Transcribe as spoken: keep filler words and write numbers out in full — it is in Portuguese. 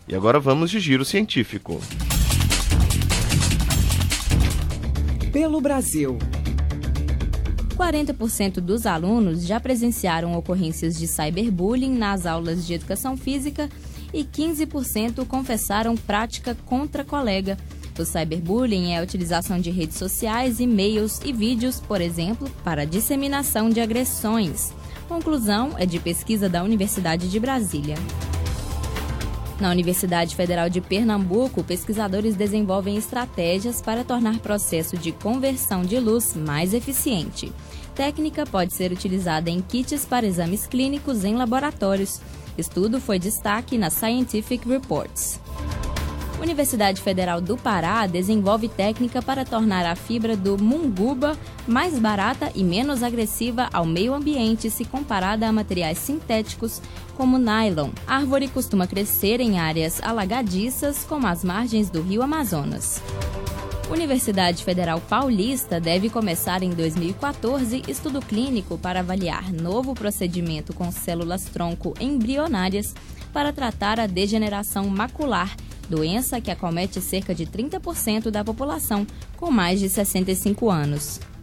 E agora vamos de giro científico. Pelo Brasil. quarenta por cento dos alunos já presenciaram ocorrências de cyberbullying nas aulas de educação física e quinze por cento confessaram prática contra colega. O cyberbullying é a utilização de redes sociais, e-mails e vídeos, por exemplo, para a disseminação de agressões. Conclusão é de pesquisa da Universidade de Brasília. Na Universidade Federal de Pernambuco, pesquisadores desenvolvem estratégias para tornar o processo de conversão de luz mais eficiente. Técnica pode ser utilizada em kits para exames clínicos em laboratórios. Estudo foi destaque na Scientific Reports. Universidade Federal do Pará desenvolve técnica para tornar a fibra do munguba mais barata e menos agressiva ao meio ambiente se comparada a materiais sintéticos como nylon. A árvore costuma crescer em áreas alagadiças, como as margens do rio Amazonas. Universidade Federal Paulista deve começar em dois mil e quatorze estudo clínico para avaliar novo procedimento com células-tronco embrionárias para tratar a degeneração macular, doença que acomete cerca de trinta por cento da população com mais de sessenta e cinco anos.